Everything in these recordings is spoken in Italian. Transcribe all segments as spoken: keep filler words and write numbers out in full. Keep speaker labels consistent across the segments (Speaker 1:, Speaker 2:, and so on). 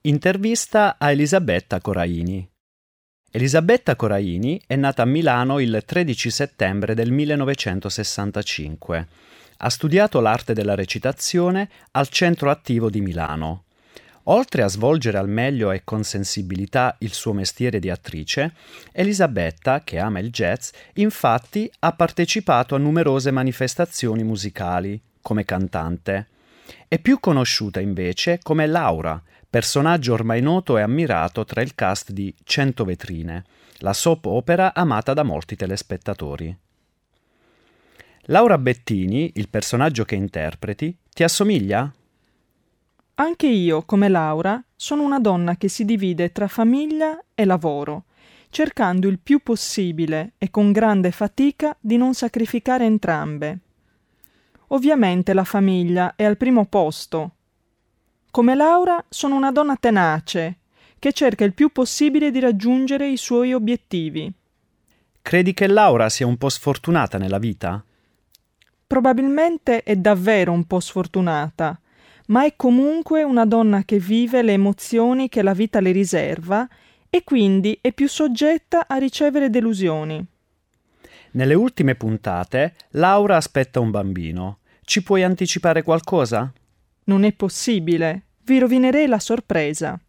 Speaker 1: Intervista a Elisabetta Coraini. Elisabetta Coraini è nata a Milano il tredici settembre del millenovecentosessantacinque. Ha studiato l'arte della recitazione al Centro Attivo di Milano. Oltre a svolgere al meglio e con sensibilità il suo mestiere di attrice, Elisabetta, che ama il jazz, infatti ha partecipato a numerose manifestazioni musicali come cantante. È più conosciuta invece come Laura, personaggio ormai noto e ammirato tra il cast di Cento vetrine, la soap opera amata da molti telespettatori. Laura Bettini, il personaggio che interpreti, ti assomiglia?
Speaker 2: Anche io, come Laura, sono una donna che si divide tra famiglia e lavoro, cercando il più possibile e con grande fatica di non sacrificare entrambe. Ovviamente la famiglia è al primo posto. Come Laura sono una donna tenace, che cerca il più possibile di raggiungere i suoi obiettivi.
Speaker 1: Credi che Laura sia un po' sfortunata nella vita?
Speaker 2: Probabilmente è davvero un po' sfortunata, ma è comunque una donna che vive le emozioni che la vita le riserva e quindi è più soggetta a ricevere delusioni.
Speaker 1: Nelle ultime puntate, Laura aspetta un bambino. Ci puoi anticipare qualcosa?
Speaker 2: Non è possibile. Vi rovinerei la sorpresa.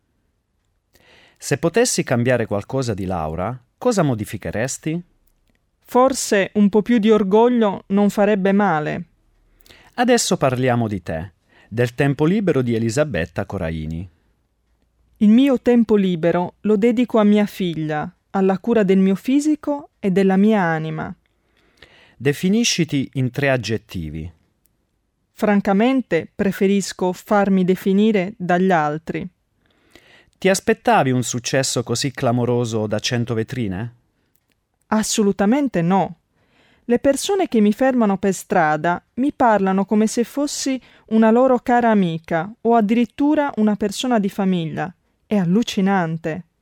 Speaker 1: Se potessi cambiare qualcosa di Laura, cosa modificheresti?
Speaker 2: Forse un po' più di orgoglio non farebbe male.
Speaker 1: Adesso parliamo di te, del tempo libero di Elisabetta Coraini.
Speaker 2: Il mio tempo libero lo dedico a mia figlia, alla cura del mio fisico e della mia anima.
Speaker 1: Definisciti in tre aggettivi.
Speaker 2: Francamente preferisco farmi definire dagli altri.
Speaker 1: Ti aspettavi un successo così clamoroso da Cento vetrine?
Speaker 2: Assolutamente no. Le persone che mi fermano per strada mi parlano come se fossi una loro cara amica o addirittura una persona di famiglia. È allucinante.